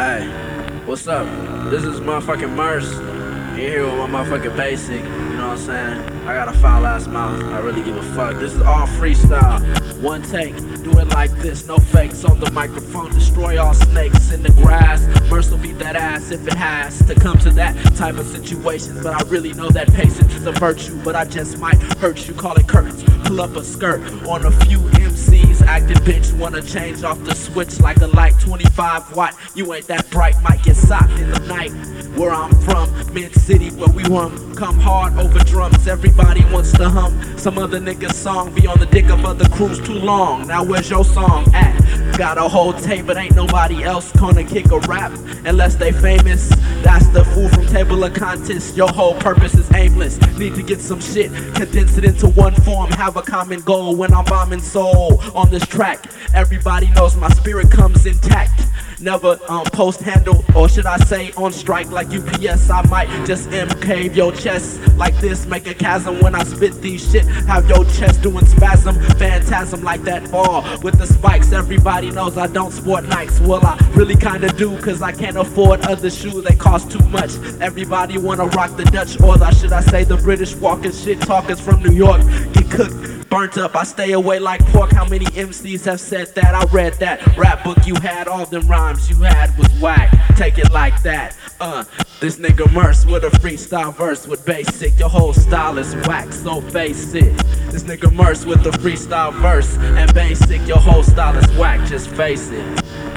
Hey, what's up? This is motherfucking Merce. You're here with my motherfucking Basic. You know what I'm saying? I got a foul ass mouth. I really give a fuck. This is all freestyle. One take. Do it like this. No fakes on the microphone. Destroy all snakes in the grass. Merce will beat that ass if it has to come to that type of situation. But I really know that patience is a virtue. But I just might hurt you. Call it curtains. Pull up a skirt on a few MCs. Acting bitch. Wanna change off the switch like a light 25 watt. You ain't that bright. Might get socked in the night. Where I'm from, mid-city where we come hard over drums. Everybody wants to hum some other nigga's song. Be on the dick of other crews too long. Now where's your song at? Got a whole tape, but ain't nobody else gonna kick a rap unless they famous. That's the fool from Table of Contents. Your whole purpose is aimless. Need to get some shit, condense it into one form. Have a common goal when I'm bombing soul on this track. Everybody knows my spirit comes intact. Never post handle, or should I say on strike like UPS. I might just cave your chest like this, make a chasm when I spit these shit. Have your chest doing spasm, phantasm like that ball with the spikes. Everybody knows I don't sport Nikes. Well, I really kinda do, cause I can't afford other shoes, they cost too much. Everybody wanna rock the Dutch, or should I say the British walking shit talkers from New York get cooked, burnt up. I stay away like pork. How many MCs have said that? I read that rap book you had, all them rhymes you had was whack. Take it like that. This nigga Merce with a freestyle verse with Basic. Your whole style is whack, so face it. This nigga Merce with a freestyle verse and Basic. Your whole style is whack, just face it.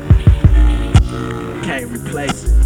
Can't replace it.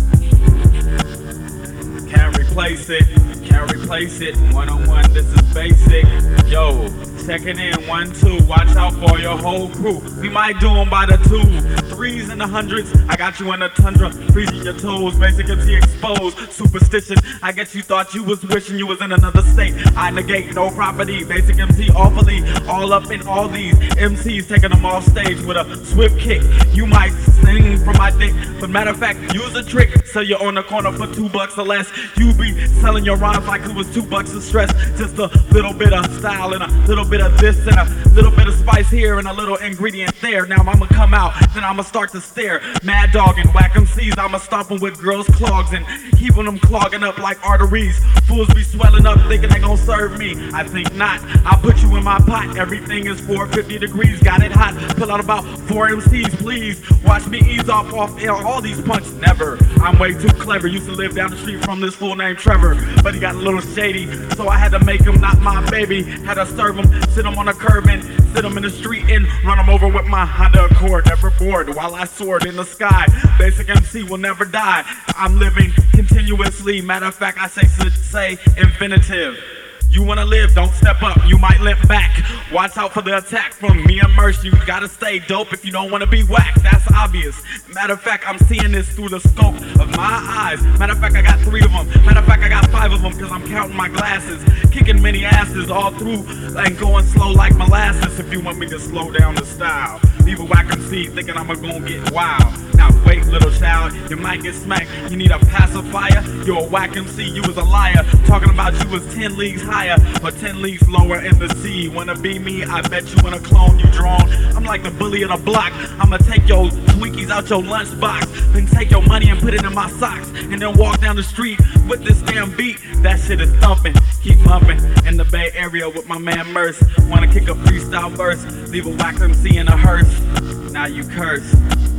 Can't replace it. Can't replace it. One-on-one, this is Basic. Yo, checking in, 1, 2. Watch out for your whole crew. We might do them by the 2, 3s and the 100s. I got you in the tundra, freezing your toes. Basic MC exposed. Superstition. I guess you thought you was wishing you was in another state. I negate no property. Basic MC awfully. All up in all these MCs, taking them off stage with a swift kick. You might sing from my dick, but matter of fact, use a trick. Sell you on the corner for $2 or less. You be selling your rhymes like it was $2 of stress. Just a little bit of style and a little bit of this and a little bit of spice here and a little ingredient there. Now I'ma come out, then I'ma start to stare. Mad dog and whack MCs, I'ma stomp them with girls' clogs and keeping them clogging up like arteries. Fools be swelling up thinking they gon' serve me. I think not. I put you in my pot. Everything is 450 degrees. Got it hot. Pull out about 4 MCs, please. Watch me ease off air. All these punks, never. I'm way too clever. Used to live down the street from this fool named Trevor, but he got a little shady, so I had to make him not my baby. Had to serve him, sit him on a curb and sit him in the street and run him over with my Honda Accord. Never bored while I soared in the sky. Basic MC will never die. I'm living continuously. Matter of fact, I say infinitive. You wanna live, don't step up, you might limp back. Watch out for the attack from me and Merce. You gotta stay dope if you don't wanna be whack, that's obvious. Matter of fact, I'm seeing this through the scope of my eyes. Matter of fact, I got 3 of them. Matter of fact, I got 5 of them, cause I'm counting my glasses. Kicking many asses all through and going slow like molasses. If you want me to slow down the style, leave a whack MC thinking I'm gonna get wild. Now wait, little child, you might get smacked. You need a pacifier. You're a whack MC, you was a liar. Talking about you was 10 leagues higher or 10 leagues lower in the sea. Wanna be me? I bet you wanna clone you drawn. I'm like the bully of the block. I'ma take your Twinkies out your lunchbox, then take your money and put it in my socks, and then walk down the street with this damn beat. That shit is thumping. Keep bumping in the Bay Area with my man Merce. Wanna kick a freestyle verse? Leave a whack MC in a hearse. Now you curse.